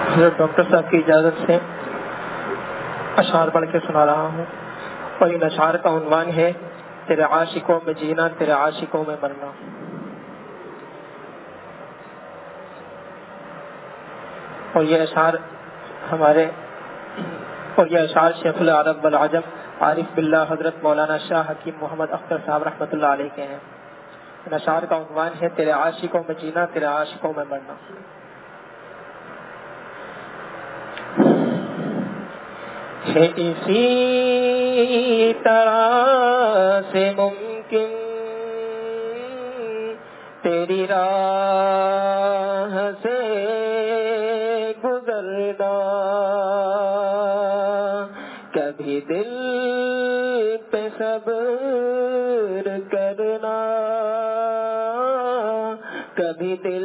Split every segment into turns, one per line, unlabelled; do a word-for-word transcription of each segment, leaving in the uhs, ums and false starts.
حضرت ڈاکٹر صاحب کی اجازت سے اشعار پڑھ کے سنا رہا ہوں، اور ان اشعار کا عنوان ہے تیرے عاشقوں میں جینا تیرے عاشقوں میں مرنا۔ اور یہ اشعار ہمارے اور یہ اشعار شیخ العرب والعجم عارف باللہ حضرت مولانا شاہ حکیم محمد اختر صاحب رحمۃ اللہ علیہ کے ہیں۔ ان اشعار کا عنوان ہے تیرے عاشقوں میں جینا تیرے عاشقوں میں مرنا۔ ہے اسی طرح سے ممکن تیری راہ سے گزرنا، کبھی دل پہ صبر کرنا، کبھی دل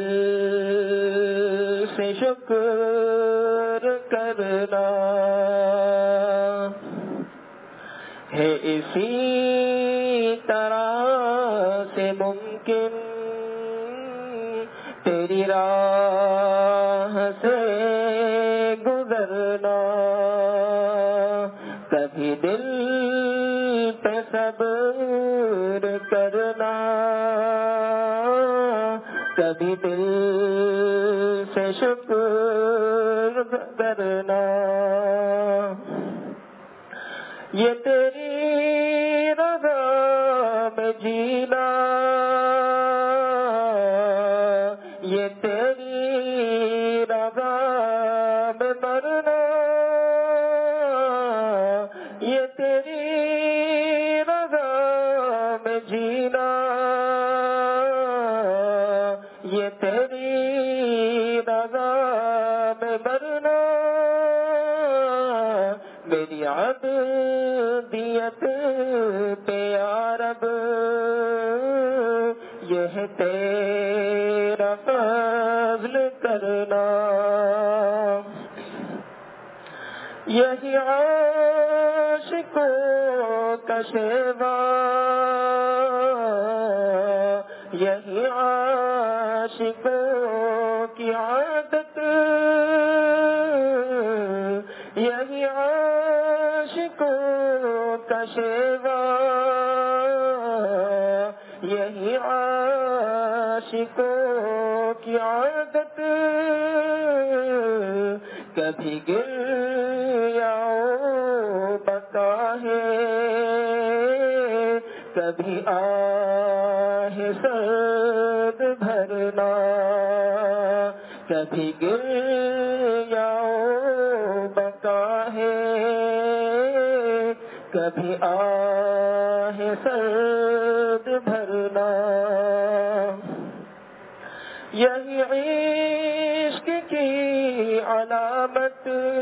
سے شکر کرنا، ہے اسی طرح سے ممکن تیری راہ سے گزرنا، کبھی دل پہ صبر کرنا، کبھی دل سے شکر کرنا۔ یہ تیری رضا میں جینا، یہ تیری رضا میں مرنا، یہ تیری رضا میں جینا، یہ تیری رضا میں مرنا، میری عبدیت پہ یا رب یہ ہے تیرا فضل کرنا، یہی عاشقوں کا شیوا، یہی عاشقوں کی عادت، یہی عاشقوں کا شیوا، یہی عاشقوں کی عادت، کبھی گر یا بقا ہے، کبھی آہ سرد بھرنا، کبھی گر یا بقا ہے، کبھی آہ سرد بھرنا، یہی عشق کی علامت،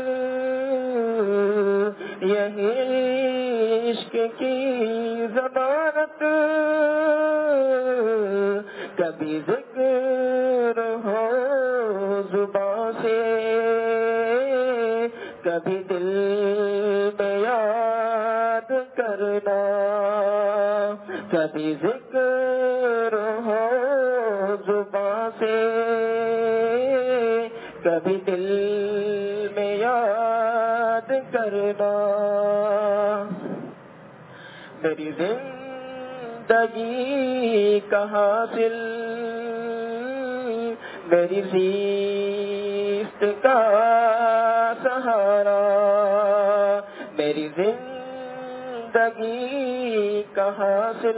یہی عشق کی ضمانت، کبھی ذکر ہو زبان سے، کبھی دل میں یاد کرنا، کبھی ذکر ہو زبان سے، کبھی دل میں یاد کرنا، میری زندگی کا حاصل، میری زیست کا سہارا، میری زندگی کا حاصل،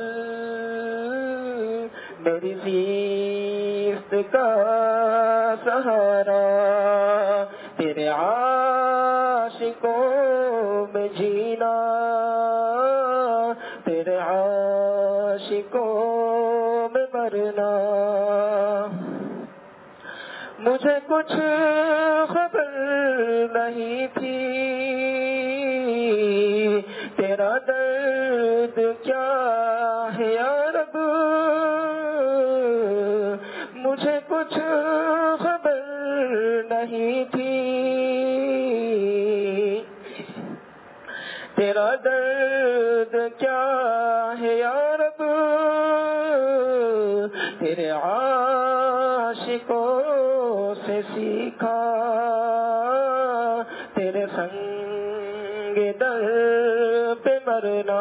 میری زیست کا سہارا، تیرے عاشقوں میں جینا تیرے عاشقوں میں مرنا، مجھے کچھ خبر نہیں تھی تیرا درد کیا ہے یا رب، مجھے کچھ خبر نہیں تھی تیرا درد کیا ہے یا رب، تیرے عاشقوں سے سیکھا کرنا،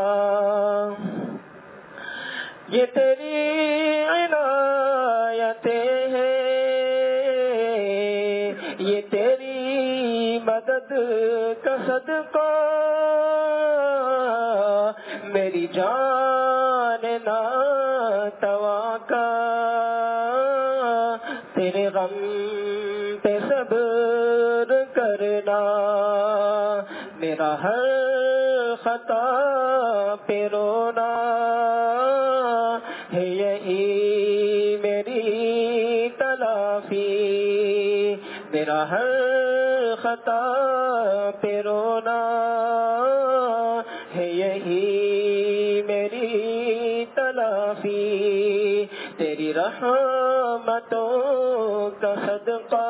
یہ تیری عنایتیں ہیں، یہ تیری مدد کا صدقہ، میری جان ناتواں کا تیرے غم پہ صبر کرنا، میرا ہر خطا پہ رونا ہے یہی میری تلافی، میرا ہر خطا پہ رونا ہے یہی میری تلافی، تیری رحمتوں کا صدقہ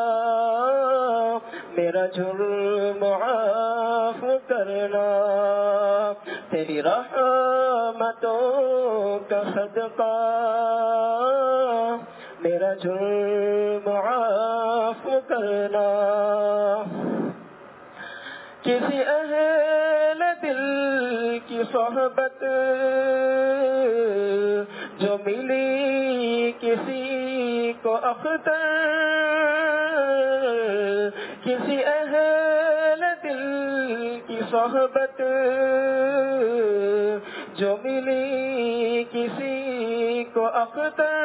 میرا جرم معاف کرنا، تیری رحمتوں کا صدقہ میرا جرم معاف کرنا، کسی اہل دل کی صحبت جو ملی کسی کو اختر، کسی اہل دل کی صحبت جو ملی کسی کو اختر،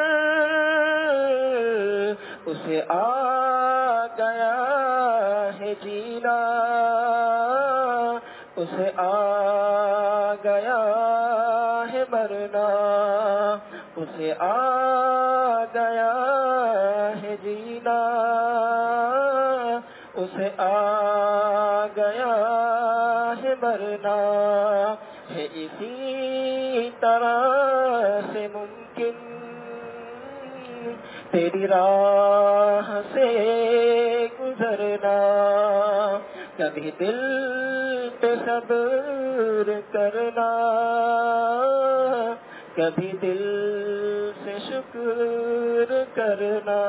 اسے آ گیا ہے جینا، اسے آ گیا ہے مرنا، اسے آ گیا ہے جینا، اسے آ گیا ہے مرنا، ہے اسی طرح سے ممکن تیری راہ سے گزرنا، کبھی دل پہ صبر کرنا، کبھی دل سے شکر کرنا،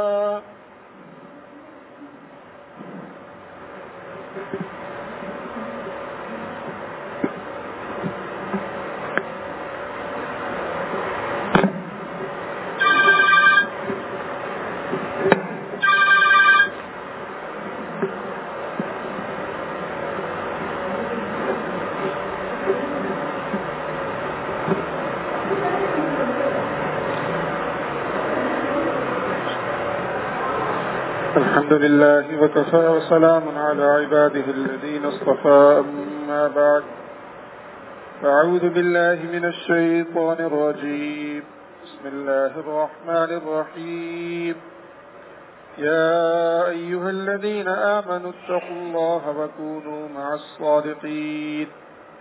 الحمد لله وكفى وسلام على عباده الذين اصطفى، أما بعد، أعوذ بالله من الشيطان الرجيم، بسم الله الرحمن الرحيم، يا أيها الذين آمنوا اتقوا الله وكونوا مع الصادقين،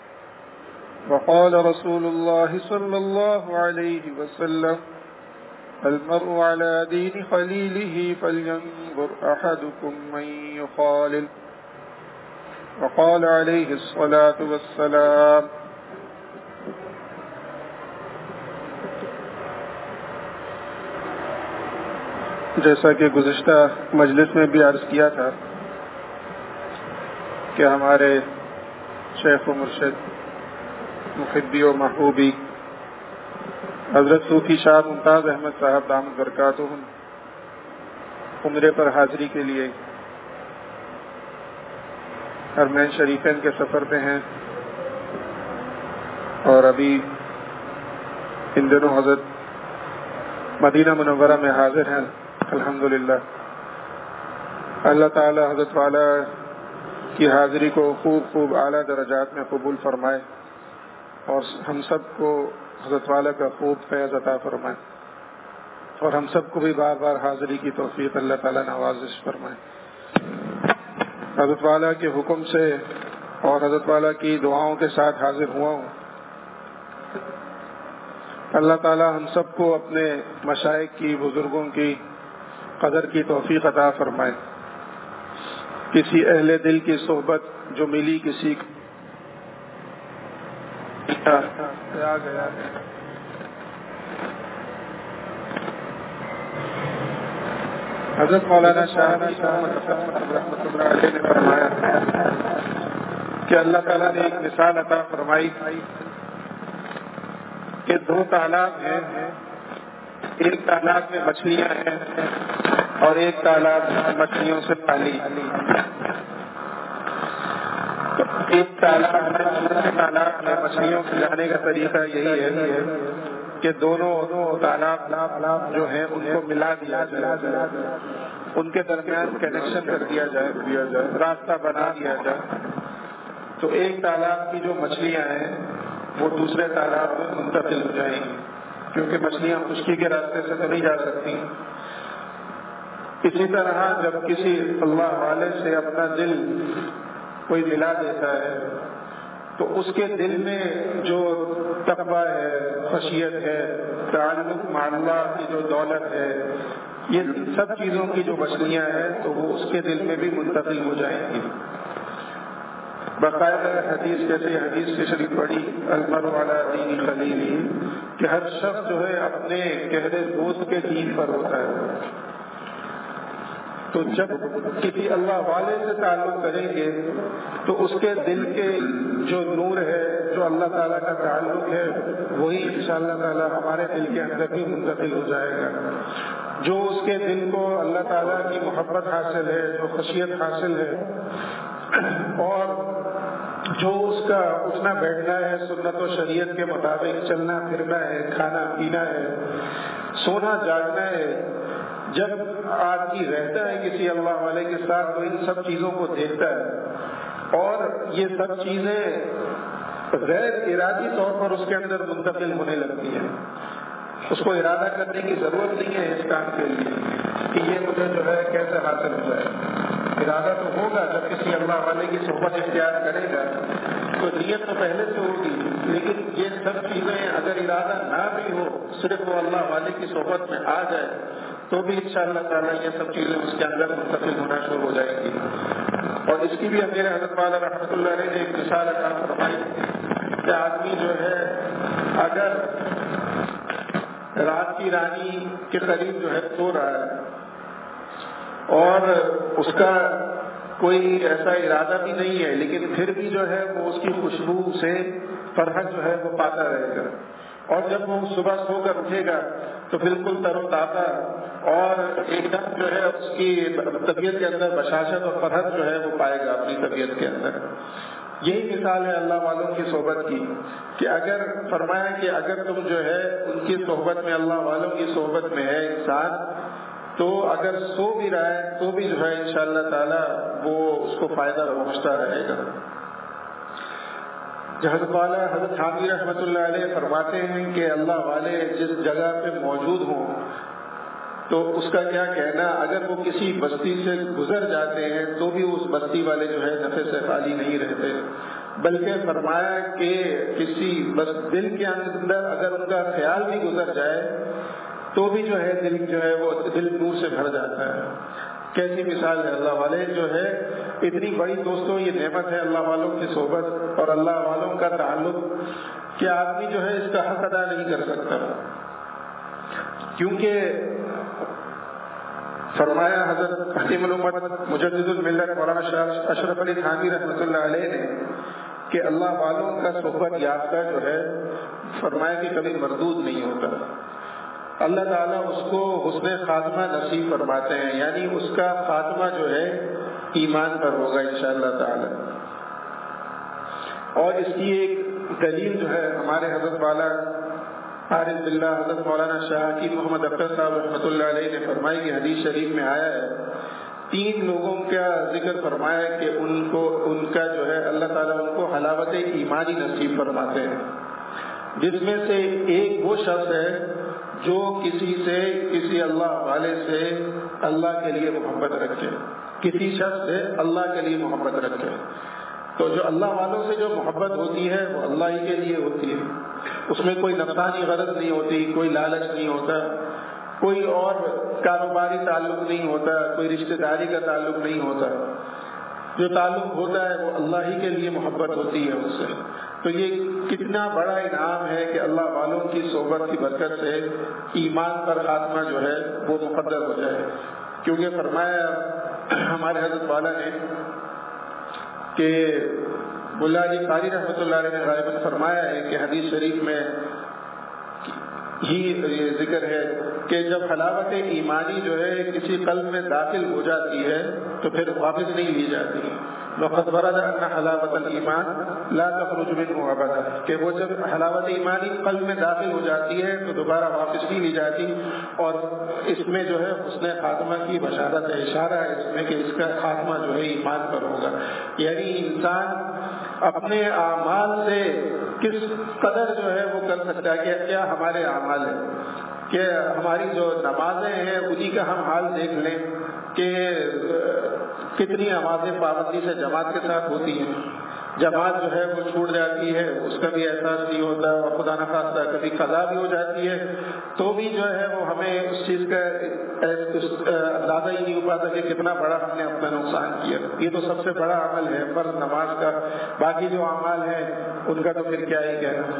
وقال رسول الله صلى الله عليه وسلم، المرء على دين خليله فلينظر أحدكم من يخالل، وقال عليه الصلاة والسلام، جیسا کہ گزشتہ مجلس میں بھی عرض کیا تھا کہ ہمارے شیخ و مرشد محبی و محبوبی حضرت صوفی شاہ ممتاز احمد صاحب دامت برکاتہم عمرے پر حاضری کے لیے حرمین شریفین کے سفر پہ ہیں، اور ابھی ان دنوں حضرت مدینہ منورہ میں حاضر ہیں۔ الحمدللہ اللہ تعالی حضرت والا کی حاضری کو خوب خوب اعلیٰ درجات میں قبول فرمائے، اور ہم سب کو حضرت والا کا خوب فیض عطا فرمائے، اور ہم سب کو بھی بار بار حاضری کی توفیق اللہ تعالیٰ نوازش فرمائے۔ حضرت والا کے حکم سے اور حضرت والا کی دعاؤں کے ساتھ حاضر ہوا ہوں۔ اللہ تعالیٰ ہم سب کو اپنے مشائخ کی، بزرگوں کی قدر کی توفیق عطا فرمائے۔ کسی اہل دل کی صحبت جو ملی کسی آ گیا ہے، حضرت مولانا شاہ رحمۃ اللہ علیہ نے فرمایا کہ اللہ تعالیٰ نے ایک مثال عطا فرمائی کہ دو تالاب ہیں، ایک تالاب میں مچھلیاں ہیں اور ایک تالاب مچھلیوں سے خالی۔ ایک تالاب میں دوسرے تالاب میں مچھلیوں کو لانے کا طریقہ یہی ہے کہ دونوں تالاب جو ہیں ان کو ملا دیا جائے، ان کے درمیان کنیکشن کر دیا جائے، راستہ بنا دیا جائے، تو ایک تالاب کی جو مچھلیاں ہیں وہ دوسرے تالاب میں منتقل ہو جائیں گی، کیونکہ مچھلیاں خشکی کے راستے سے تو نہیں جا سکتی۔ اسی طرح جب کسی اللہ والے سے اپنا دل کوئی ملا دیتا ہے تو اس کے دل میں جو تقویٰ ہے، خشیت ہے، تعلق مع اللہ کی جو دولت ہے، یہ سب چیزوں کی جو مچھلیاں ہیں تو وہ اس کے دل میں بھی منتقل ہو جائیں گی۔ باقاعدہ حدیث جیسے حدیث سے شریف پڑھی المرء علی دین خلیلہ، کہ ہر شخص جو ہے اپنے گہرے دوست کے دین پر ہوتا ہے۔ تو جب کسی اللہ والے سے تعلق کریں گے تو اس کے دل کے جو نور ہے، جو اللہ تعالیٰ کا تعلق ہے، وہی انشاءاللہ تعالیٰ ہمارے دل کے اندر بھی منتقل ہو جائے گا۔ جو اس کے دل کو اللہ تعالیٰ کی محبت حاصل ہے، جو خشیت حاصل ہے، اور جو اس کا اٹھنا بیٹھنا ہے سنت و شریعت کے مطابق، چلنا پھرنا ہے، کھانا پینا ہے، سونا جاگنا ہے، جب آدمی رہتا ہے کسی اللہ والے کے ساتھ تو ان سب چیزوں کو دیکھتا ہے، اور یہ سب چیزیں غیر ارادی طور پر اس کے اندر منتقل ہونے لگتی ہیں۔ اس کو ارادہ کرنے کی ضرورت نہیں ہے اس کام کے لیے کہ یہ مجھے جو ہے کیسے حاصل ہو جائے۔ ارادہ تو ہوگا جب کسی اللہ والے کی صحبت اختیار کرے گا تو نیت تو پہلے سے ہوگی، لیکن یہ سب چیزیں اگر ارادہ نہ بھی ہو، صرف وہ اللہ والے کی صحبت میں آ جائے تو بھی انشاءاللہ تعالیٰ یہ سب چیزیں اس کے اندر منتقل ہونا شروع ہو جائیں گی۔ اور اس کی بھی میرے حضرت والا رحمۃ اللہ علیہ نے ایک مثال عطا فرمائی کہ آدمی جو ہے اگر رات کی رانی کے قریب جو ہے سو رہا ہے اور اس کا کوئی ایسا ارادہ بھی نہیں ہے، لیکن پھر بھی جو ہے وہ اس کی خوشبو سے فرحت جو ہے وہ پاتا رہے گا، اور جب وہ صبح سو کر اٹھے گا تو بالکل تر و تازہ اور ایک دم جو ہے اس کی طبیعت کے اندر بشاشت اور فرحت جو ہے وہ پائے گا اپنی طبیعت کے اندر۔ یہی مثال ہے اللہ والوں کی صحبت کی کہ اگر فرمایا کہ اگر تم جو ہے ان کی صحبت میں، اللہ والوں کی صحبت میں ہے انسان، تو اگر سو بھی رہا ہے تو بھی جو ہے انشاءاللہ تعالی وہ اس کو فائدہ پہنچتا رہے گا۔ حضرت والا حضرت حامی رحمۃ اللہ علیہ فرماتے ہیں کہ اللہ والے جس جگہ پہ موجود ہوں تو اس کا کیا کہنا، اگر وہ کسی بستی سے گزر جاتے ہیں تو بھی اس بستی والے جو ہے نفع سے خالی نہیں رہتے، بلکہ فرمایا کہ کسی بس دل کے اندر اگر ان کا خیال بھی گزر جائے تو بھی جو ہے دل جو ہے وہ دل نور سے بھر جاتا ہے۔ کیسی مثال ہے اللہ والے جو ہے اتنی بڑی دوستوں، یہ نعمت ہے اللہ والوں کی صحبت اور اللہ والوں کا تعلق کہ آدمی جو ہے اس کا حق ادا نہیں کر سکتا، کیونکہ فرمایا حضرت حکیم الامت مجدد الملت مولانا شاہ اشرف علی تھانوی رحمۃ اللہ علیہ نے کہ اللہ والوں کا صحبت یافتہ جو ہے فرمایا کہ کبھی مردود نہیں ہوتا، اللہ تعالیٰ اس کو حسن خاتمہ نصیب فرماتے ہیں، یعنی اس کا خاتمہ جو ہے ایمان پر ہوگا انشاءاللہ تعالی۔ اور اس کی ایک دلیل جو ہے ہمارے حضرت والا عارف باللہ حضرت مولانا شاہ حکیم محمد اختر صاحب رحمۃ اللہ علیہ نے فرمائی کہ حدیث شریف میں آیا ہے، تین لوگوں کا ذکر فرمایا کہ ان کو ان کا جو ہے اللہ تعالیٰ ان کو حلاوت ایمانی نصیب فرماتے ہیں، جس میں سے ایک وہ شخص ہے جو کسی سے کسی اللہ والے سے اللہ کے لیے محبت رکھے، کسی شخص سے اللہ کے لیے محبت رکھے۔ تو جو اللہ والوں سے جو محبت ہوتی ہے وہ اللہ ہی کے لیے ہوتی ہے، اس میں کوئی نفسانی غرض نہیں ہوتی، کوئی لالچ نہیں ہوتا، کوئی اور کاروباری تعلق نہیں ہوتا، کوئی رشتہ داری کا تعلق نہیں ہوتا، جو تعلق ہوتا ہے وہ اللہ ہی کے لیے محبت ہوتی ہے اس سے۔ تو یہ کتنا بڑا انعام ہے کہ اللہ والوں کی صحبت کی برکت سے ایمان پر خاتمہ جو ہے وہ مقدر ہو جائے، کیونکہ فرمایا ہمارے حضرت والا نے کہ ملا علی قاری رحمۃ اللہ علیہ نے غالباً فرمایا ہے کہ حدیث شریف میں ہی یہ ذکر ہے کہ جب حلاوت ایمانی جو ہے کسی قلب میں داخل ہو جاتی ہے تو پھر واپس نہیں لی جاتی. وقد ورد ان حلاوت الایمان لا تخرج منه ابدا، کہ وہ جب حلاوت ایمانی قلب میں داخل ہو جاتی ہے تو دوبارہ واپس نہیں لی جاتی. اور اس میں جو ہے حسن خاتمہ کی بشارت ہے، اشارہ ہے اس میں کہ اس کا خاتمہ جو ہے ایمان پر ہوگا. یعنی انسان اپنے اعمال سے کس قدر جو ہے وہ کر سکتا ہے کہ کیا ہمارے اعمال ہیں، کہ ہماری جو نمازیں ہیں انہی کا ہم حال دیکھ لیں کہ کتنی نمازیں پابندی سے جماعت کے ساتھ ہوتی ہیں، جماعت جو ہے وہ چھوٹ جاتی ہے اس کا بھی احساس نہیں ہوتا، اور خدا نخواستہ کبھی قضا بھی ہو جاتی ہے تو بھی جو ہے وہ ہمیں اس چیز کا اندازہ ہی نہیں ہو پاتا کہ کتنا بڑا ہم نے اپنا نقصان کیا. یہ تو سب سے بڑا عمل ہے فرض نماز کا، باقی جو اعمال ہیں ان کا تو پھر کیا ہی کہنا.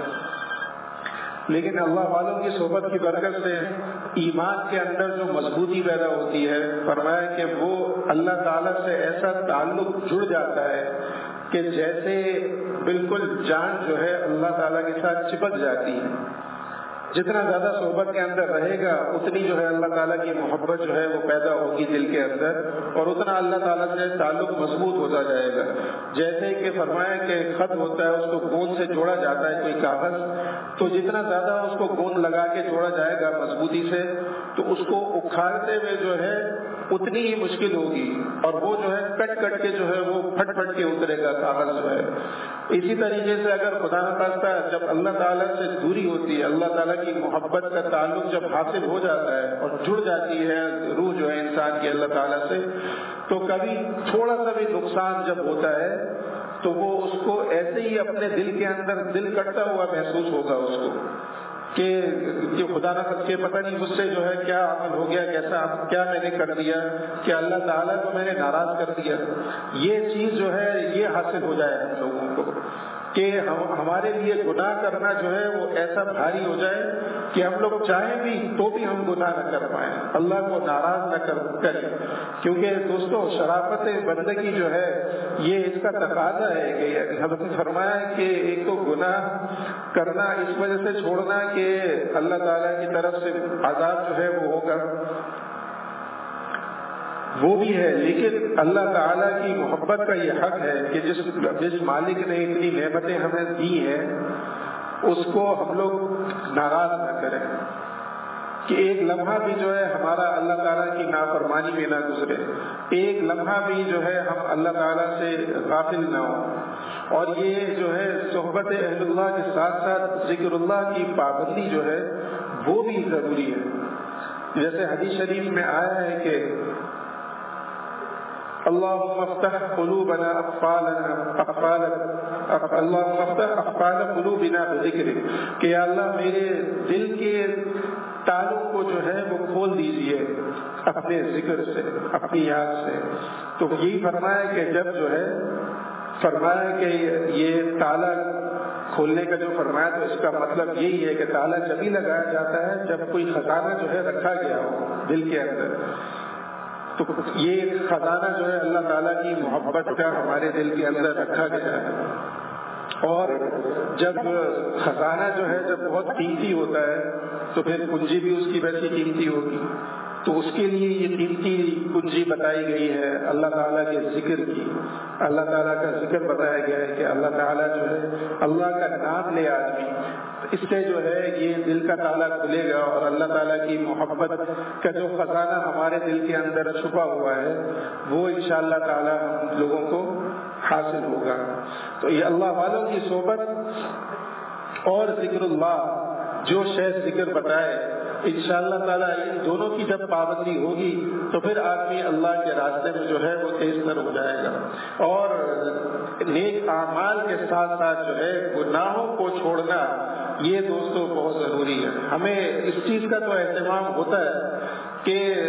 لیکن اللہ والوں کی صحبت کی برکت سے ایمان کے اندر جو مضبوطی پیدا ہوتی ہے، فرمایا کہ وہ اللہ تعالیٰ سے ایسا تعلق جڑ جاتا ہے کہ جیسے بالکل جان جو ہے اللہ تعالیٰ کے ساتھ چپک جاتی ہے. جتنا زیادہ صحبت کے اندر رہے گا اتنی جو ہے اللہ تعالیٰ کی محبت جو ہے وہ پیدا ہوگی دل کے اندر، اور اتنا اللہ تعالیٰ سے تعلق مضبوط ہوتا جائے گا. جیسے کہ فرمایا کہ خط ہوتا ہے اس کو گوند سے جوڑا جاتا ہے کوئی کاغذ، تو جتنا زیادہ اس کو گوند لگا کے جوڑا جائے گا مضبوطی سے تو اس کو اکھاڑتے ہوئے جو ہے اتنی ہی مشکل ہوگی، اور وہ جو ہے کٹ کٹ کے جو ہے وہ پھٹ پھٹ کے اترے گا کاغذ جو ہے. اسی طریقے سے اگر خدا نخواستہ جب اللہ تعالیٰ سے دوری ہوتی ہے، اللہ تعالیٰ کی محبت کا تعلق جب حاصل ہو جاتا ہے اور جڑ جاتی ہے روح جو ہے انسان کی اللہ تعالیٰ سے، تو کبھی تھوڑا سا بھی نقصان جب ہوتا ہے تو وہ اس کو ایسے ہی اپنے دل کے اندر دل کٹتا ہوا محسوس ہوگا اس کو کہ خدا نہ کر کے پتہ نہیں مجھ سے جو ہے کیا عمل ہو گیا، کیسا کیا میں نے کر دیا کہ اللہ تعالیٰ کو میں نے ناراض کر دیا. یہ چیز جو ہے یہ حاصل ہو جائے ہم لوگوں کو کہ ہم ہمارے لیے گناہ کرنا جو ہے وہ ایسا بھاری ہو جائے کہ ہم لوگ چاہیں بھی تو بھی ہم گناہ نہ کر پائیں، اللہ کو ناراض نہ کر کریں. کیونکہ دوستو شرافت بندگی جو ہے یہ اس کا تقاضا ہے کہ حضرت نے فرمایا کہ ایک تو گناہ کرنا اس وجہ سے چھوڑنا کہ اللہ تعالیٰ کی طرف سے عذاب جو ہے وہ ہوگا، وہ بھی ہے، لیکن اللہ تعالیٰ کی محبت کا یہ حق ہے کہ جس جس مالک نے اتنی نعمتیں ہمیں دی ہیں اس کو ہم لوگ ناراض نہ کریں کہ ایک لمحہ بھی جو ہے ہمارا اللہ تعالیٰ کی نافرمانی میں نہ گزرے، ایک لمحہ بھی جو ہے ہم اللہ تعالیٰ سے غافل نہ ہوں. اور یہ جو ہے صحبت اہل اللہ کے ساتھ ساتھ ذکر اللہ کی پابندی جو ہے وہ بھی ضروری ہے. جیسے حدیث شریف میں آیا ہے کہ اللهم افتح قلوبنا اقفالنا اقفالنا اللهم افتح اقفال قلوبنا بذکرک، کہ یا اللہ میرے دل کے تالوں کو جو ہے وہ کھول دیجئے اپنے ذکر سے، اپنی یاد سے. تو یہی فرمایا کہ جب جو ہے فرمایا کہ یہ تالا کھولنے کا جو فرمایا تو اس کا مطلب یہی ہے کہ تالا جب ہی لگایا جاتا ہے جب کوئی خزانہ جو ہے رکھا گیا ہو دل کے اندر. تو یہ خزانہ جو ہے اللہ تعالیٰ کی محبت کا ہمارے دل کے اندر رکھا گیا ہے. اور جب خزانہ جو ہے جب بہت قیمتی ہوتا ہے تو پھر کنجی بھی اس کی ویسی قیمتی ہوگی. تو اس کے لیے یہ قیمتی کنجی بتائی گئی ہے اللہ تعالیٰ کے ذکر کی. اللہ تعالیٰ کا ذکر بتایا گیا ہے کہ اللہ تعالیٰ جو ہے اللہ کا نام لے آدمی، اس سے جو ہے یہ دل کا تالا کھلے گا اور اللہ تعالیٰ کی محبت کا جو خزانہ ہمارے دل کے اندر چھپا ہوا ہے وہ انشاءاللہ تعالیٰ ہم لوگوں کو حاصل ہوگا. تو یہ اللہ والوں کی صحبت اور ذکر اللہ جو شے ذکر بتائے انشاءاللہ تعالیٰ ان دونوں کی جب پابندی ہوگی تو پھر آدمی اللہ کے راستے میں جو ہے وہ تیز تر ہو جائے گا. اور نیک اعمال کے ساتھ ساتھ جو ہے گناہوں کو چھوڑنا یہ دوستوں بہت ضروری ہے. ہمیں اس چیز کا تو اہتمام ہوتا ہے کہ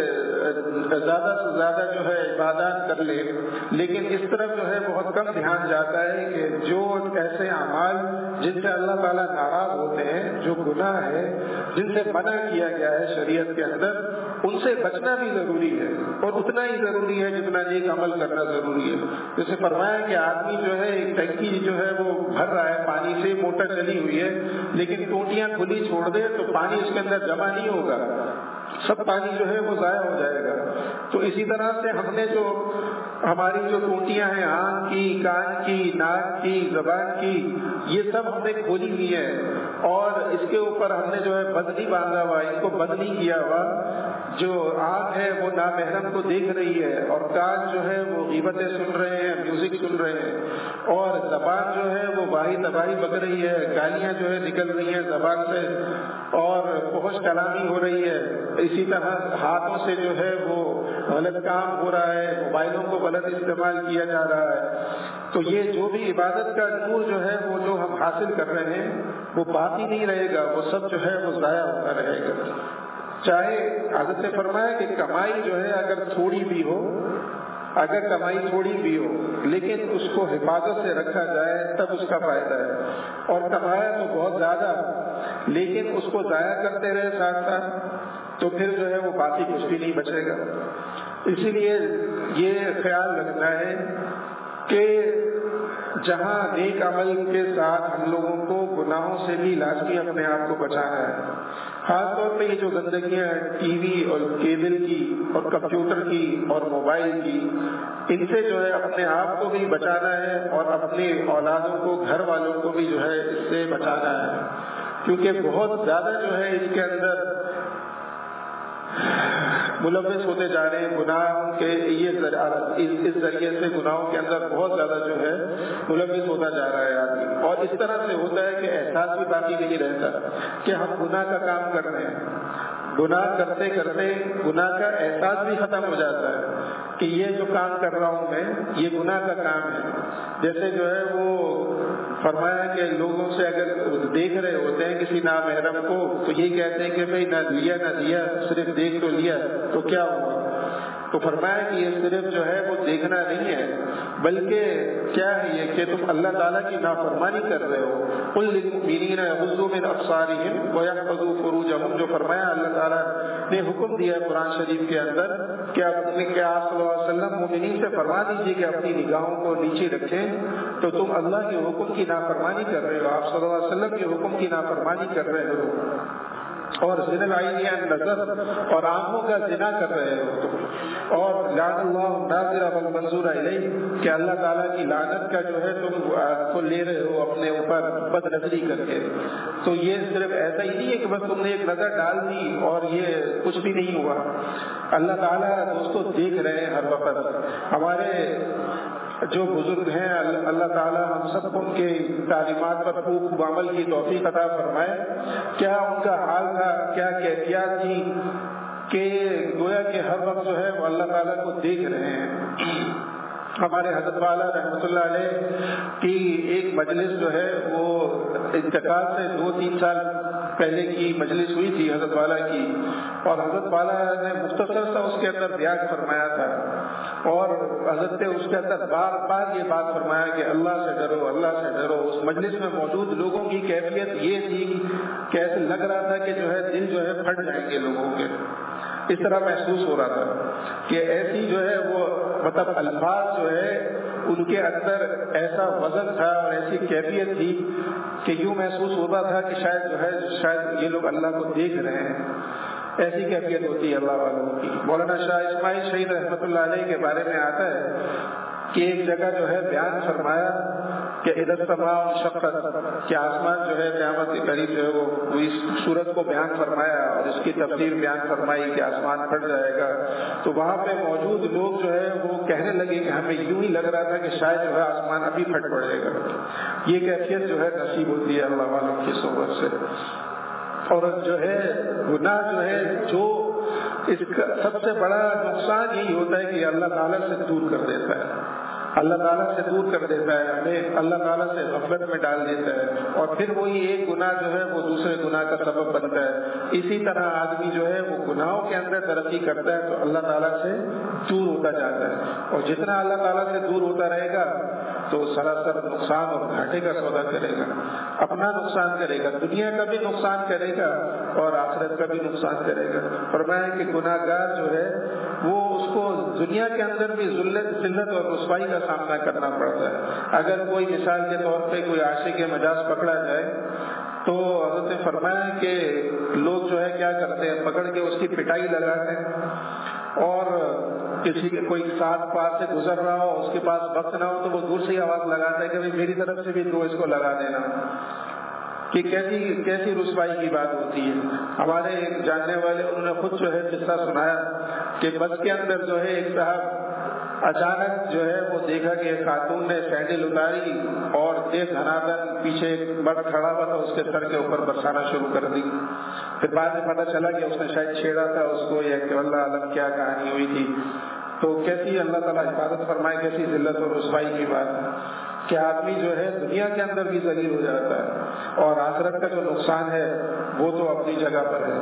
زیادہ سے زیادہ جو ہے عبادات کر لے، لیکن اس طرف جو ہے بہت کم دھیان جاتا ہے کہ جو ایسے اعمال جن سے اللہ تعالیٰ ناراض ہوتے ہیں، جو گناہ ہے جن سے منع کیا گیا ہے شریعت کے اندر، ان سے بچنا بھی ضروری ہے، اور اتنا ہی ضروری ہے جتنا نیک عمل کرنا ضروری ہے۔ جیسے فرمایا کہ آدمی جو ہے ایک ٹنکی جو ہے وہ بھر رہا ہے پانی سے، موٹر چلی ہوئی ہے، لیکن ٹوٹیاں کھلی چھوڑ دے تو پانی اس کے اندر جمع نہیں ہوگا، سب پانی جو ہے وہ ضائع ہو جائے گا۔ تو اسی طرح سے ہم نے جو ہماری جو ٹوٹیاں ہیں آنکھ کی، کان کی، ناک کی، زبان کی، یہ سب ہم نے کھولی ہوئی ہے، اور اس کے اوپر ہم نے جو ہے بند نہیں باندھا ہوا، اس کو بند نہیں کیا ہوا۔ جو آنکھ ہے وہ نامحرم کو دیکھ رہی ہے، اور کان جو ہے وہ غیبتیں سن رہے ہیں، میوزک سن رہے ہیں، اور زبان جو ہے وہ باہی تباہی بک رہی ہے، گالیاں جو ہے نکل رہی ہیں زبان سے، اور فحش کلامی ہو رہی ہے۔ اسی طرح ہاتھوں سے جو ہے وہ غلط کام ہو رہا ہے، موبائلوں کو غلط استعمال کیا جا رہا ہے۔ تو یہ جو بھی عبادت کا نور جو ہے وہ جو ہم حاصل کر رہے ہیں وہ باقی نہیں رہے گا، وہ سب جو ہے وہ ضائع ہوتا رہے گا۔ چاہے حضرت نے فرمایا کہ کمائی جو ہے اگر تھوڑی بھی ہو، اگر کمائی تھوڑی بھی ہو لیکن اس کو حفاظت سے رکھا جائے تب اس کا فائدہ ہے، اور کمایا تو بہت زیادہ لیکن اس کو ضائع کرتے رہے ساتھ ساتھ تو پھر جو ہے وہ باقی کچھ بھی نہیں بچے گا۔ اسی لیے یہ خیال رکھنا ہے کہ جہاں نیک عمل کے ساتھ ہم لوگوں کو گناہوں سے بھی لازمی اپنے آپ کو بچانا ہے۔ خاص طور پہ یہ جو گندگیاں ٹی وی اور کیبل کی اور کمپیوٹر کی اور موبائل کی، ان سے جو ہے اپنے آپ کو بھی بچانا ہے، اور اپنی اولادوں کو، گھر والوں کو بھی جو ہے اس سے بچانا ہے، کیونکہ بہت زیادہ جو ہے اس کے اندر ملوث ہوتے جا رہے ہیں گناہ کے، یہ اس ذریعے سے گناہوں کے اندر بہت زیادہ جو ہے ملوث ہوتا جا رہا ہے آدمی، اور اس طرح سے ہوتا ہے کہ احساس بھی باقی نہیں رہتا کہ ہم گناہ کا کام کر رہے ہیں۔ گناہ کرتے کرتے گناہ کا احساس بھی ختم ہو جاتا ہے کہ یہ جو کام کر رہا ہوں میں یہ گناہ کا کام ہے۔ جیسے جو ہے وہ فرمایا کہ لوگوں سے اگر دیکھ رہے ہوتے ہیں کسی نامحرم کو تو یہ کہتے ہیں کہ بھائی نہ لیا نہ دیا، صرف دیکھ تو لیا تو کیا ہوا؟ تو فرمایا کہ یہ صرف جو ہے وہ دیکھنا نہیں ہے، بلکہ کیا ہے یہ کہ تم اللہ تعالیٰ کی نافرمانی کر رہے ہو۔ قل للمؤمنین یغضوا من ابصارهم ویحفظوا فروجهم، جو فرمایا اللہ تعالیٰ نے حکم دیا ہے قرآن شریف کے اندر کہ آپ صلی اللہ علیہ وسلم مومنین سے فرما دیجیے کہ اپنی نگاہوں کو نیچے رکھیں، تو تم اللہ کے حکم کی نافرمانی کر رہے ہو، آپ صلی اللہ علیہ وسلم کے حکم کی نافرمانی کر رہے ہو، اور زنا العین نظر اور آنکھوں کا زنا کر رہے ہو، اور لعن اللہ الناظر والمنظور الیہ کہ اللہ تعالیٰ کی لعنت کا جو ہے تم کو لے رہے ہو اپنے اوپر بد نظری کر کے۔ تو یہ صرف ایسا ہی نہیں ہے کہ بس تم نے ایک نظر ڈال دی اور یہ کچھ بھی نہیں ہوا، اللہ تعالیٰ دوستوں دیکھ رہے ہیں ہر وقت۔ ہمارے جو بزرگ ہیں اللہ تعالیٰ ہم سب کو ان کے تعلیمات پر خوب عمل کی توفیق عطا فرمائے۔ کیا ان کا حال تھا، کیا کیفیات تھی کہ گویا کہ ہر وقت جو ہے وہ اللہ تعالیٰ کو دیکھ رہے ہیں۔ ہمارے حضرت والا رحمۃ اللہ علیہ کی ایک مجلس جو ہے وہ انتقال سے دو تین سال پہلے کی مجلس ہوئی تھی حضرت والا کی، اور حضرت والا نے مختصر سا اس کے اندر بیان فرمایا تھا، اور حضرت نے اس کے اندر بار بار یہ بات فرمایا کہ اللہ سے ڈرو، اللہ سے ڈرو۔ اس مجلس میں موجود لوگوں کی کیفیت یہ تھی کہ ایسے لگ رہا تھا کہ جو ہے دل جو ہے پھٹ جائیں گے لوگوں کے، اس طرح محسوس ہو رہا تھا کہ ایسی جو ہے وہ مطلب الفاظ جو ہے ان کے اندر ایسا وزن تھا اور ایسی کیفیت تھی کہ یوں محسوس ہوتا تھا کہ شاید جو ہے شاید یہ لوگ اللہ کو دیکھ رہے ہیں۔ ایسی کیفیت ہوتی ہے اللہ والوں کی۔ مولانا شاہ اسماعیل شہید رحمۃ اللہ علیہ کے بارے میں آتا ہے کہ ایک جگہ جو ہے بیان فرمایا کہ اذا السماء انشقت، کہ آسمان جو ہے قیامت کے قریب جو ہے وہ اس صورت کو بیان فرمایا اور اس کی تفسیر بیان فرمائی کہ آسمان پھٹ جائے گا۔ تو وہاں پہ موجود لوگ جو ہے وہ کہنے لگے کہ ہمیں یوں ہی لگ رہا تھا کہ شاید جو ہے آسمان ابھی پھٹ پڑے گا۔ یہ کیفیت جو ہے نصیب ہوتی ہے اللہ والوں کی صحبت سے۔ اور جو ہے گناہ جو ہے جو اس کا سب سے بڑا نقصان یہی ہوتا ہے کہ اللہ تعالیٰ سے دور کر دیتا ہے۔ اللہ تعالیٰ سے دور کر دیتا ہے ہمیں، اللہ تعالیٰ سے غفلت میں ڈال دیتا ہے، اور پھر وہی ایک گناہ جو ہے وہ دوسرے گناہ کا سبب بنتا ہے۔ اسی طرح آدمی جو ہے وہ گناہوں کے اندر ترقی کرتا ہے تو اللہ تعالیٰ سے دور ہوتا جاتا ہے، اور جتنا اللہ تعالیٰ سے دور ہوتا رہے گا تو سراسر نقصان اور گھاٹے کا سودا کرے گا، اپنا نقصان کرے گا، دنیا کا بھی نقصان کرے گا اور آخرت کا بھی نقصان کرے گا۔ فرمایا کہ گناہ گار جو ہے وہ اس کو دنیا کے اندر بھی ذلت ذلت اور رسوائی کا سامنا کرنا پڑتا ہے۔ اگر کوئی مثال کے طور پہ کوئی عاشق مجاز پکڑا جائے تو حضرت نے فرمایا کہ لوگ جو ہے کیا کرتے ہیں، پکڑ کے اس کی پٹائی لگاتے ہیں، اور کسی کے کوئی ساتھ پاس سے گزر رہا ہو، اس کے پاس وقت نہ ہو تو وہ دور سے ہی آواز لگاتا ہے کہ میری طرف سے بھی تو اس کو لگا دینا، کہ کیسی کیسی رسوائی کی بات ہوتی ہے۔ ہمارے ایک جاننے والے انہوں نے خود جو ہے قصہ سنایا کہ بس کے اندر جو ہے ایک صاحب اچانک جو ہے وہ دیکھا کہ خاتون نے سینڈل اتاری اور ایک دھنادن پیچھے ایک مرد کھڑا ہوا تھا اس کے سر کے اوپر برسانا شروع کر دی۔ پھر بعد میں پتہ چلا کہ اس نے شاید چھیڑا تھا اس کو، یا کہ اللہ عالم کیا کہانی ہوئی تھی۔ تو کیسی اللہ تعالیٰ حفاظت فرمائے، کیسی ذلت اور رسوائی کی بات ہے کہ آدمی جو ہے دنیا کے اندر بھی ذلیل ہو جاتا ہے، اور آخرت کا جو نقصان ہے وہ تو اپنی جگہ پر ہے۔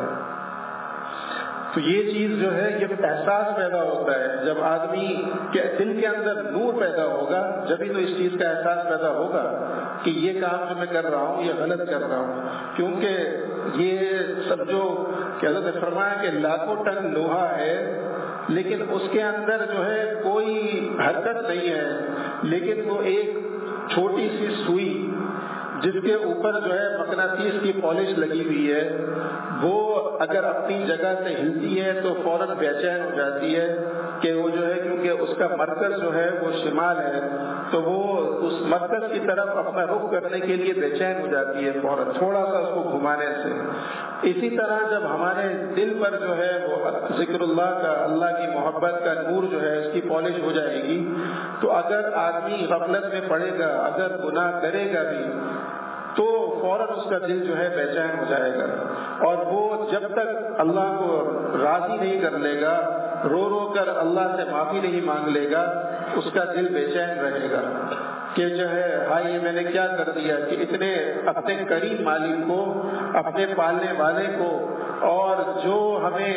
تو یہ چیز جو ہے یہ احساس پیدا ہوتا ہے جب آدمی کے دل کے اندر نور پیدا ہوگا، جبھی تو اس چیز کا احساس پیدا ہوگا کہ یہ کام جو میں کر رہا ہوں یہ غلط کر رہا ہوں، کیونکہ یہ سب جو کہ حضرت نے فرمایا کہ لاکھوں ٹن لوہا ہے لیکن اس کے اندر جو ہے کوئی حرکت نہیں ہے، لیکن وہ ایک چھوٹی سی سوئی جس کے اوپر جو ہے مقناطیس کی پالش لگی ہوئی ہے، وہ اگر اپنی جگہ سے ہلتی ہے تو فوراً بے چین ہو جاتی ہے کہ وہ جو ہے کیونکہ اس کا مرکز جو ہے وہ شمال ہے تو وہ اس مرکز کی طرف اپنا رخ کرنے کے لیے بے چین ہو جاتی ہے فوراً تھوڑا سا اس کو گھمانے سے۔ اسی طرح جب ہمارے دل پر جو ہے وہ ذکر اللہ کا، اللہ کی محبت کا نور جو ہے اس کی پالش ہو جائے گی تو اگر آدمی غفلت میں پڑے گا، اگر گناہ کرے گا بھی تو فوراً اس کا دل جو ہے بے چین ہو جائے گا، اور وہ جب تک اللہ کو راضی نہیں کر لے گا، رو رو کر اللہ سے معافی نہیں مانگ لے گا، اس کا دل بے چین رہے گا کہ جو ہے ہائی یہ میں نے کیا کر دیا کہ اتنے اپنے قریب مالک کو، اپنے پالنے والے کو، اور جو ہمیں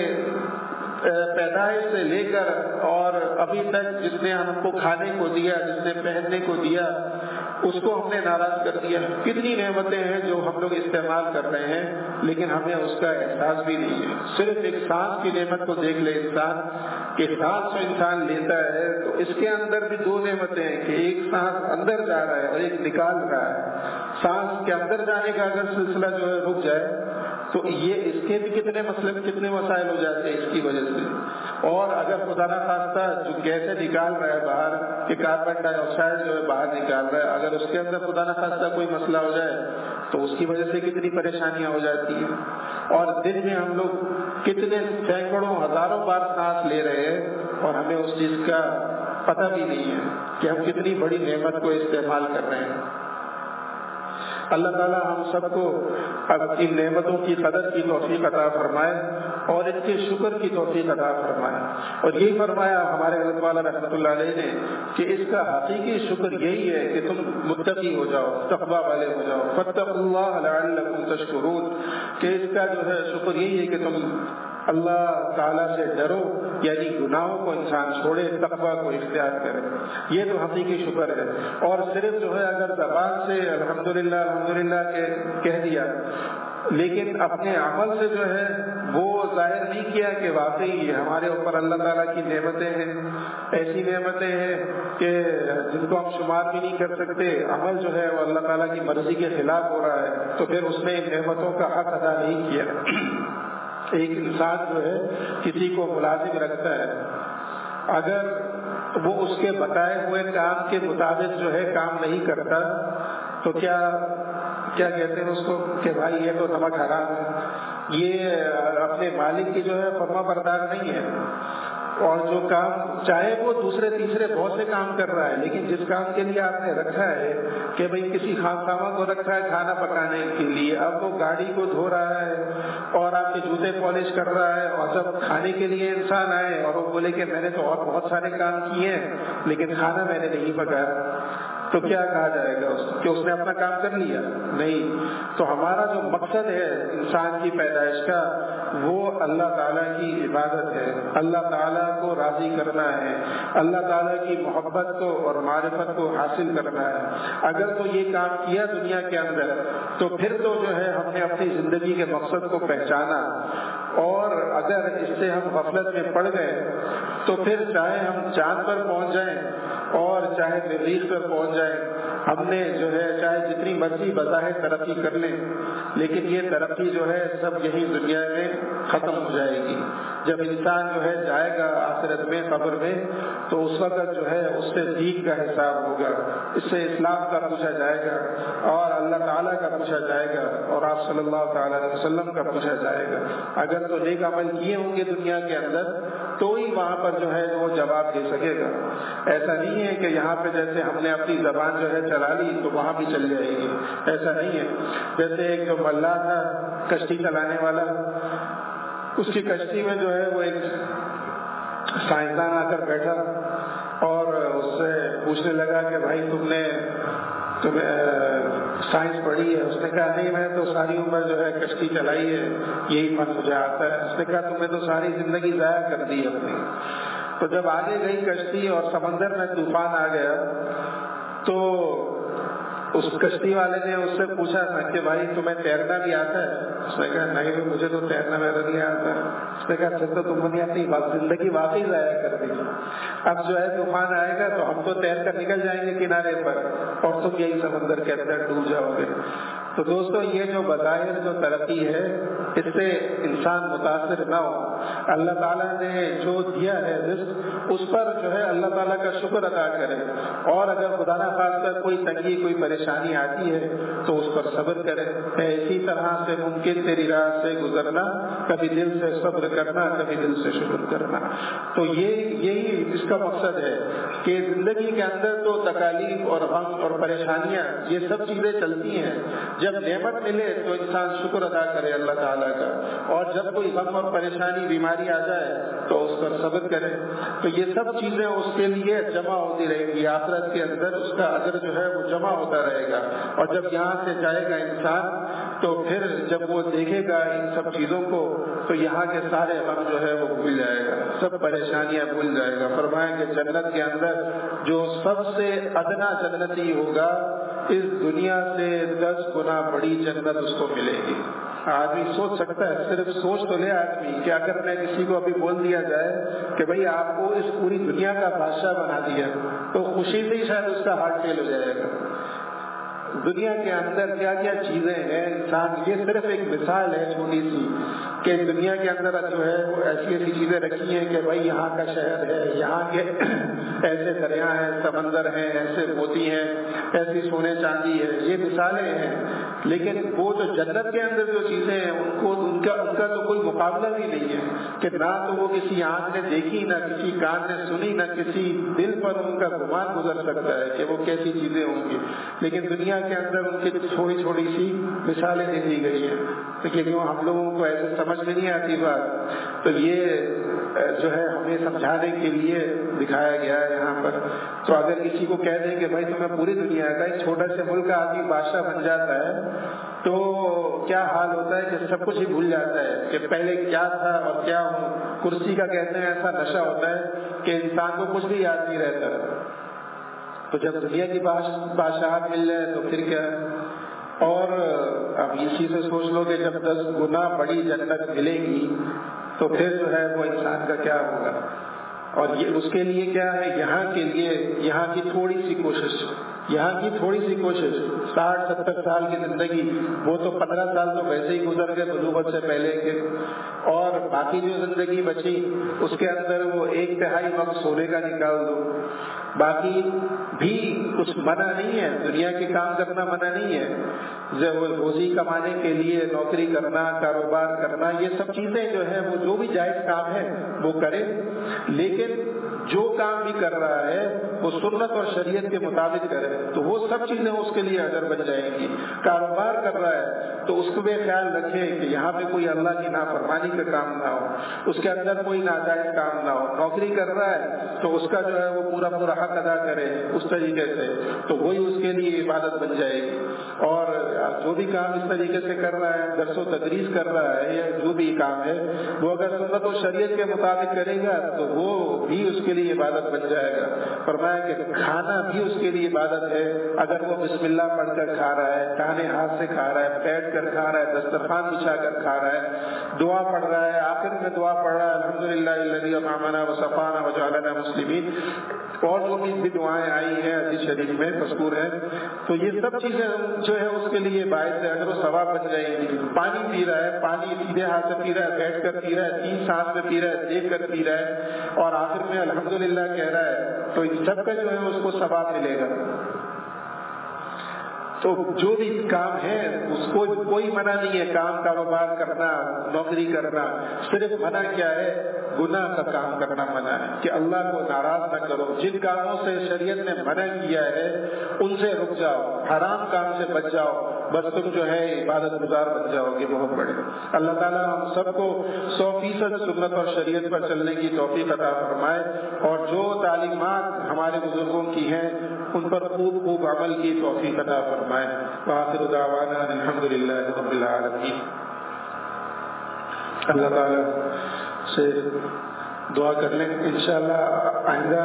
پیدائش سے لے کر اور ابھی تک جس نے ہم کو کھانے کو دیا، جس نے پہننے کو دیا، اس کو ہم نے ناراض کر دیا۔ کتنی نعمتیں ہیں جو ہم لوگ استعمال کر رہے ہیں لیکن ہمیں اس کا احساس بھی نہیں ہے۔ صرف ایک سانس کی نعمت کو دیکھ لے انسان کہ سانس جو انسان لیتا ہے تو اس کے اندر بھی دو نعمتیں ہیں کہ ایک سانس اندر جا رہا ہے اور ایک نکال رہا ہے۔ سانس کے اندر جانے کا اگر سلسلہ جو ہے رک جائے تو یہ اس کے بھی کتنے مسئلے میں کتنے مسائل ہو جاتے ہیں اس کی وجہ سے، اور اگر خدا نہ خواستہ جو گیسیں نکال رہا ہے باہر کہ کاربن ڈائی آکسائڈ جو ہے باہر نکال رہا ہے، اگر اس کے اندر خدا نہ خواستہ کوئی مسئلہ ہو جائے تو اس کی وجہ سے کتنی پریشانیاں ہو جاتی ہیں، اور دن میں ہم لوگ کتنے سینکڑوں ہزاروں بار سانس لے رہے ہیں اور ہمیں اس چیز کا پتہ بھی نہیں ہے کہ ہم کتنی بڑی نعمت کو استعمال کر رہے ہیں۔ اللہ تعالیٰ ہم سب کو ان نعمتوں کی قدر کی توفیق عطا فرمائے اور ان کے شکر کی توفیق عطا فرمائے، اور یہی فرمایا ہمارے حضرت والا رحمۃ اللہ علیہ نے کہ اس کا حقیقی شکر یہی ہے کہ تم متقی ہو جاؤ، تقوی والے ہو جاؤ، فاتقوا اللہ لعلکم تشکرون، کہ اس کا جو ہے شکر یہی ہے کہ تم اللہ تعالیٰ سے ڈرو، یعنی گناہوں کو انسان چھوڑے، تقوی کو اختیار کرے، یہ تو حقیقی شکر ہے۔ اور صرف جو ہے اگر زبان سے الحمدللہ الحمدللہ کہہ دیا لیکن اپنے عمل سے جو ہے وہ ظاہر نہیں کیا کہ واقعی ہمارے اوپر اللہ تعالیٰ کی نعمتیں ہیں، ایسی نعمتیں ہیں کہ جن کو ہم شمار بھی نہیں کر سکتے، عمل جو ہے وہ اللہ تعالیٰ کی مرضی کے خلاف ہو رہا ہے، تو پھر اس نے ان نعمتوں کا حق ادا نہیں کیا۔ ایک انسان جو ہے کسی کو ملازم رکھتا ہے، اگر وہ اس کے بتائے ہوئے کام کے مطابق جو ہے کام نہیں کرتا تو کیا کیا کہتے ہیں اس کو کہ بھائی یہ تو نمک حرام ہے، یہ اپنے مالک کی جو ہے فرما بردار نہیں ہے، اور جو کام چاہے وہ دوسرے تیسرے بہت سے کام کر رہا ہے، لیکن جس کام کے لیے آپ نے رکھا ہے کہ بھئی کسی خانسامہ کو رکھا ہے کھانا پکانے کے لیے، اب وہ گاڑی کو دھو رہا ہے اور آپ کے جوتے پالش کر رہا ہے، اور جب کھانے کے لیے انسان آئے اور وہ بولے کہ میں نے تو اور بہت سارے کام کیے ہیں لیکن کھانا میں نے نہیں پکایا، تو کیا کہا جائے گا اس کہ اس نے اپنا کام کر لیا؟ نہیں۔ تو ہمارا جو مقصد ہے انسان کی پیدائش کا وہ اللہ تعالیٰ کی عبادت ہے، اللہ تعالیٰ کو راضی کرنا ہے، اللہ تعالیٰ کی محبت کو اور معرفت کو حاصل کرنا ہے۔ اگر تو یہ کام کیا دنیا کے اندر تو پھر تو جو ہے ہم نے اپنی زندگی کے مقصد کو پہچانا، اور اگر اس سے ہم غفلت میں پڑ گئے تو پھر چاہے ہم چاند پر پہنچ جائیں اور چاہے مریخ پر پہنچ جائیں، ہم نے جو ہے چاہے جتنی مرضی بظاہر ترقی کر لیں، لیکن یہ ترقی جو ہے سب یہی دنیا میں ختم ہو جائے گی۔ جب انسان جو ہے جائے گا آخرت میں قبر میں تو اس وقت جو ہے اس سے دین کا حساب ہوگا، اس سے اسلام کا پوچھا جائے گا اور اللہ تعالیٰ کا پوچھا جائے گا اور آپ صلی اللہ تعالیٰ علیہ وسلم کا پوچھا جائے گا۔ اگر تو نیک عمل کیے ہوں گے دنیا کے اندر تو ہی وہاں پر جو ہے وہ جواب دے سکے گا۔ ایسا نہیں ہے کہ یہاں پہ جیسے ہم نے اپنی زبان جو ہے چلا لی تو وہاں بھی چل جائے گی، ایسا نہیں ہے۔ جیسے ایک جو ملا تھا کشتی چلانے والا، اس کی کشتی میں جو ہے وہ ایک سائنسدان آ کر بیٹھا اور اس سے پوچھنے لگا کہ بھائی تم نے تمہیں سائنس پڑھی ہے؟ اس نے کہا نہیں، میں نے تو ساری عمر جو ہے کشتی چلائی ہے، یہی فن مجھے آتا ہے۔ اس نے کہا تم نے تو ساری زندگی ضائع کر دی اپنی۔ تو جب آگے گئی کشتی اور سمندر میں طوفان آ گیا تو اس کشتی والے نے اس سے پوچھا تھا کہ بھائی تمہیں تیرنا بھی آتا ہے؟ اس نے کہا نہیں مجھے تو تیرنا میرا نہیں آتا۔ اس نے کہا پھر تو تم نے اپنی زندگی واقعی ضائع کر دی، اب جو ہے طوفان آئے گا تو ہم تو تیر کر نکل جائیں گے کنارے پر اور تم یہی سمندر کے اندر ڈوب جاؤ گے۔ تو دوستو یہ جو بظاہر جو ترقی ہے اس سے انسان متاثر نہ ہو، اللہ تعالیٰ نے جو دیا ہے رزق اس پر جو ہے اللہ تعالیٰ کا شکر ادا کرے، اور اگر خدا نہ خواستہ کوئی تنگی کوئی پریشانی آتی ہے تو اس پر صبر کرے۔ اسی طرح سے ممکن تیری راہ سے گزرنا، کبھی دل سے صبر کرنا کبھی دل سے شکر کرنا۔ تو یہ یہی اس کا مقصد ہے کہ زندگی کے اندر تو تکالیف اور غم اور پریشانیاں یہ سب چیزیں چلتی ہیں، جب نعمت ملے تو انسان شکر ادا کرے اللہ تعالیٰ کا، اور جب کوئی غم اور پریشانی بیماری آ جائے تو اس پر صبر کرے۔ تو یہ سب چیزیں اس کے لیے جمع ہوتی رہیں گی، آخرت کے اندر اس کا اجر جو ہے وہ جمع ہوتا رہے گا، اور جب یہاں سے جائے گا انسان تو پھر جب وہ دیکھے گا ان سب چیزوں کو تو یہاں کے سارے غم جو ہے وہ بھول جائے گا، سب پریشانیاں بھول جائے گا۔ فرمائیں کہ جنت کے اندر جو سب سے ادنا جنتی ہوگا اس دنیا سے دس گنا بڑی جنت اس کو ملے گی۔ آدمی سوچ سکتا ہے، صرف سوچ تو لے آدمی کہ اگر میں کسی کو ابھی بول دیا جائے کہ بھئی آپ کو اس پوری دنیا کا بادشاہ بنا دیا تو خوشی سے ہی شاید اس کا ہارٹ فیل ہو جائے گا۔ دنیا کے اندر کیا کیا چیزیں ہیں انسان، یہ صرف ایک مثال ہے چھوٹی سی کہ دنیا کے اندر جو ہے وہ ایسی ایسی چیزیں رکھی ہیں کہ بھائی یہاں کا شہر ہے، یہاں کے ایسے دریا ہیں، سمندر ہیں، ایسے موتی ہیں، ایسی سونے چاندی ہے، یہ مثالیں ہیں۔ لیکن وہ جو جنت کے اندر جو چیزیں ہیں ان کو ان کا ان کا تو کوئی مقابلہ بھی نہیں ہے کہ نہ تو وہ کسی آنکھ نے دیکھی، نہ کسی کان نے سنی، نہ کسی دل پر ان کا گمان گزر سکتا ہے کہ وہ کیسی چیزیں ہوں گی۔ لیکن دنیا کے اندر ان کی چھوٹی چھوٹی سی مثالیں دے دی گئی ہیں، لیکن ہم لوگوں کو ایسے سمجھ میں نہیں آتی بات، تو یہ جو ہے ہمیں سمجھانے کے لیے دکھایا گیا ہے یہاں پر۔ تو اگر کسی کو کہہ دیں کہ بھائی تمہیں پوری دنیا کا ایک چھوٹا سے ملک کا آدمی بادشاہ بن جاتا ہے تو کیا حال ہوتا ہے کہ سب کچھ ہی بھول جاتا ہے کہ پہلے کیا تھا اور کیا ہوں۔ کرسی کا کہتے ہیں ایسا نشہ ہوتا ہے کہ انسان کو کچھ بھی یاد نہیں رہتا۔ تو جب دنیا کی بادشاہت مل جائے تو پھر کیا، اور اب اسی سے سوچ لو کہ جب دس گنا بڑی جنت ملے گی تو پھر جو ہے وہ انسان کا کیا ہوگا۔ اور یہ اس کے لیے کیا ہے، یہاں کے لیے یہاں کی تھوڑی سی کوشش، یہاں کی تھوڑی سی کوشش، ساٹھ ستر سال کی زندگی، وہ تو پندرہ سال تو ویسے ہی گزر گئے بلوغت سے پہلے کے، اور باقی جو زندگی بچی اس کے اندر وہ ایک تہائی وقت سونے کا نکال دو. باقی بھی کچھ منع نہیں ہے، دنیا کے کام کرنا منع نہیں ہے، روزی کمانے کے لیے نوکری کرنا، کاروبار کرنا، یہ سب چیزیں جو ہے وہ جو بھی جائز کام ہے وہ کرے، لیکن جو کام بھی کر رہا ہے وہ سنت اور شریعت کے مطابق کرے تو وہ سب چیزیں اس کے لیے اجر بن جائیں گی. کاروبار کر رہا ہے تو اس کو بھی خیال رکھے کہ یہاں پہ کوئی اللہ کی نافرمانی کا کام نہ ہو، اس کے اندر کوئی ناجائز کام نہ ہو. نوکری کر رہا ہے تو اس کا جو ہے وہ پورا پورا حق ادا کرے اس طریقے سے، تو وہی اس کے لیے عبادت بن جائے گی. اور جو بھی کام اس طریقے سے کر رہا ہے، درس و تدریس کر رہا ہے یا جو بھی کام ہے وہ اگر سنت و شریعت کے مطابق کرے گا تو وہ بھی اس کے لیے عبادت بن جائے گا. فرمایا کہ کھانا بھی اس کے لیے عبادت ہے، اگر وہ بسم اللہ پڑھ کر کھا رہا ہے، کھانے ہاتھ سے کھا رہا ہے، بیٹھ کر کھا رہا ہے، دسترخوان بچھا کر کھا رہا ہے، دعا پڑھ رہا ہے، آخر میں دعا پڑھ رہا ہے الحمدللہ الذی اطعمنا وسقانا وجعلنا مسلمین، اور جو بھی دعائیں آئی ہیں حدیث شریف میں مذکور ہیں، تو یہ سب چیزیں جو ہے اس کے لیے باعث اجر و ثواب بن جائیں گی. پانی پی رہا ہے، پانی سیدھے ہاتھ سے پی رہا ہے، بیٹھ کر پی رہا ہے، تین سانس میں پی رہا ہے، دیکھ کر پی رہا ہے، اور آخر میں الحمدللہ کہہ رہا ہے، تو ان سب کا جو ہے اس کو ثواب ملے گا. تو جو بھی کام ہے اس کو کوئی منع نہیں ہے، کام کاروبار کرنا، نوکری کرنا، صرف منع کیا ہے، گناہ کا کام کرنا منع ہے کہ اللہ کو ناراض نہ کرو. جن کاموں سے شریعت نے منع کیا ہے ان سے رک جاؤ، حرام کام سے بچ جاؤ، بس تم جو ہے عبادت گزار بن جاؤ گے بہت بڑے. اللہ تعالیٰ ہم سب کو سو فیصد سنت اور شریعت پر چلنے کی توفیق عطا فرمائے، اور جو تعلیمات ہمارے بزرگوں کی ہیں ان پر خوب خوب عمل کی توفیق عطا فرمائے. وآخر دعوانا الحمدللہ رب العالمین. اللہ تعالیٰ سے دعا کر لیں انشاءاللہ آئندہ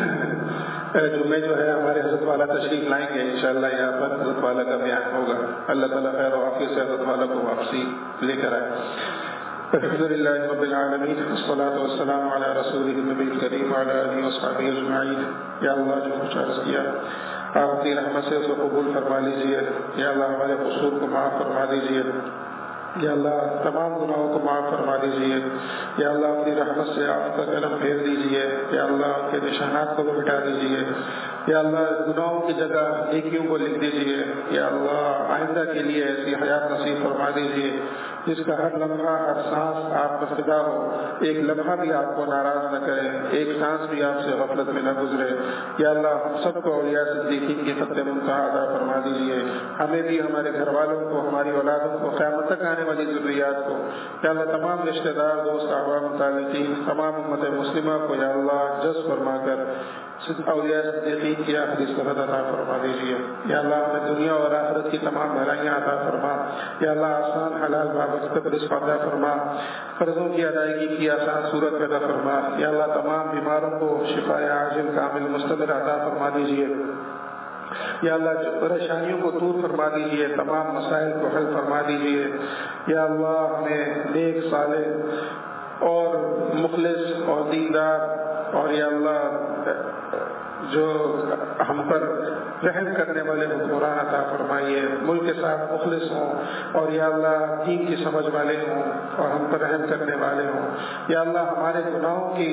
جمعے جو ہے ہمارے حضرت والا تشریف لائیں گے انشاءاللہ، یہاں پر حضرت والا کا بیان ہوگا. اللہ تعالیٰ خیر و عافیت سے حضرت والا کو واپسی لے کر آئے. الحمدللہ رب العالمین، والصلاة والسلام علی رسولہ النبی الکریم وعلی آلہ وصحبہ اجمعین. یا اللہ جو کچھ عرض کیا آپ اپنی رحمت سے اس کو قبول فرما لیجیے. یا اللہ ہمارے قصور کو معاف فرما دیجیے. یا اللہ تمام گناہوں کو معاف فرما دیجیے. یا اللہ اپنی رحمت سے آپ کا قلم پھیر دیجیے. یا اللہ آپ کے نشانات کو مٹا دیجیے. یا اللہ گناہوں کی جگہ نیکیوں کو لکھ دیجیے. یا اللہ آئندہ کے لیے ایسی حیات نصیب فرما دیجیے جس کا ہر لمحہ ہر سانس آپ کا فدا ہو، ایک لمحہ بھی آپ کو ناراض نہ کرے، ایک سانس بھی آپ سے غفلت میں نہ گزرے. یا اللہ ہم سب کو اولیاء صدیقین کی فتح منتہا عطا فرما دیجیے. ہمیں بھی، ہمارے گھر والوں کو، ہماری اولادوں کو، قیامت تک آنے والی ذریات کو. یا اللہ تمام رشتہ دار، دوست، احباب، متعلقین، تمام امت مسلمہ کو یا اللہ جذب فرما کر اولیاء صدیقین کی آخری صحبت عطا فرما دیجیے. یا اللہ ہمیں دنیا اور آخرت کی تمام بھلائیاں عطا فرما. یا اللہ آسان حلال بابرکت رزق عطا فرما. قرضوں کی ادائیگی کی آسان صورت عطا فرما. یا اللہ تمام بیماروں کو شفا عاجل کامل مستمر عطا فرما دیجیے. یا اللہ پریشانیوں کو دور فرما دیجیے، تمام مسائل کو حل فرما دیجیے. یا اللہ ہمیں نیک، صالح اور مخلص اور دیندار، اور یا اللہ جو ہم پر رحم کرنے والے حکمران عطا فرمائیے، ملک کے ساتھ مخلص ہوں، اور یا اللہ دین کی سمجھ والے ہوں اور ہم پر رحم کرنے والے ہوں. یا اللہ ہمارے گناہوں کی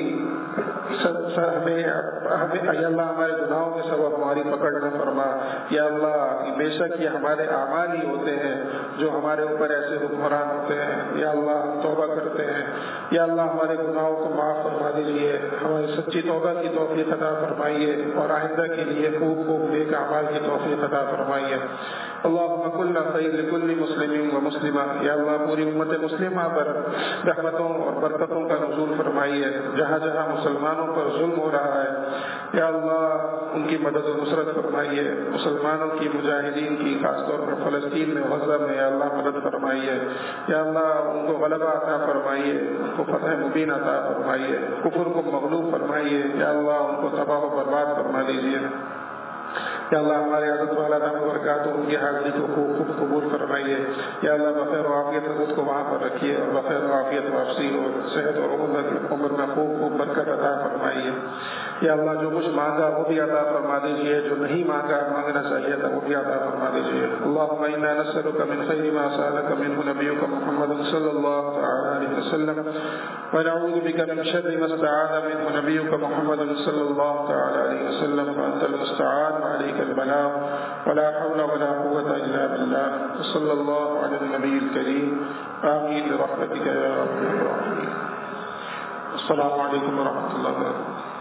ہمیں ہمیں یا اللہ ہمارے گناہوں کے سبب ہماری پکڑ نہ فرما. یا اللہ بے شک یہ ہمارے اعمال ہی ہوتے ہیں جو ہمارے اوپر ایسے حکمران ہوتے ہیں. یا اللہ ہم توبہ کرتے ہیں. یا اللہ ہمارے گناہوں کو معاف فرما دیجیے، ہماری سچی توبہ کی توفیق عطا فرمائیے، اور آئندہ کے لیے خوب خوب نیک اعمال کی توفیق عطا فرمائیے. اللهم كل خير لكل مسلم و مسلمہ. یا اللہ پوری امت مسلمہ پر رحمتوں اور برکتوں کا نزول فرمائیے. جہاں جہاں مسلمانوں پر ظلم ہو رہا ہے یا اللہ ان کی مدد و نصرت فرمائیے. مسلمانوں کی، مجاہدین کی، خاص طور پر فلسطین میں، غزہ میں یا اللہ مدد فرمائیے. یا اللہ ان کو غلبہ عطا فرمائیے، ان کو فتح مبین عطا فرمائیے، کفر کو مغلوب فرمائیے. یا اللہ ان کو تباہ و برباد فرما دیجیے. یا اللہ ہمارے حضرت والا دام برکات ان کی حاضری کو خوب خوب قبول فرمائیے. یا اللہ بخیر و عافیت خود کو وہاں پر رکھیے اور بخیر و عافیت واپسی اور صحت اور عمر میں خوب خوب برکت عطا فرمائیے. یا اللہ جو کچھ مانگا وہ بھی عطا فرما دیجیے, جو نہیں مانگا مانگنا چاہیے تھا وہ بھی عطا فرما دیجیے. اللهم انا نسألك من خير ما سألك منه نبيك محمد صلى الله عليه وسلم ونعوذ بك من شر ما استعاذ منه نبيك محمد صلى الله عليه وسلم فأنت المستعان وعليك البلاغ ولا حول ولا قوة إلا بالله. وصلى الله على النبي الكريم. آمين برحمتك يا رب العالمين. السلام عليكم ورحمة الله وبركاته.